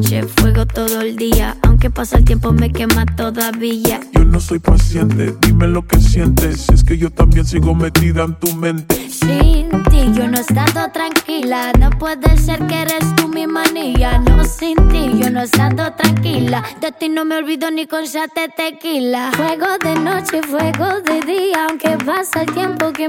noche, fuego todo el día. Aunque pasa el tiempo me quema todavía. Yo no soy paciente, dime lo que sientes. Si es que yo también sigo metida en tu mente. Sin ti yo no he estado tranquila. No puede ser que eres tú mi manía. No, sin ti yo no he estado tranquila. De ti no me olvido ni con shot de tequila. Fuego de noche, fuego de día. Aunque pasa el tiempo que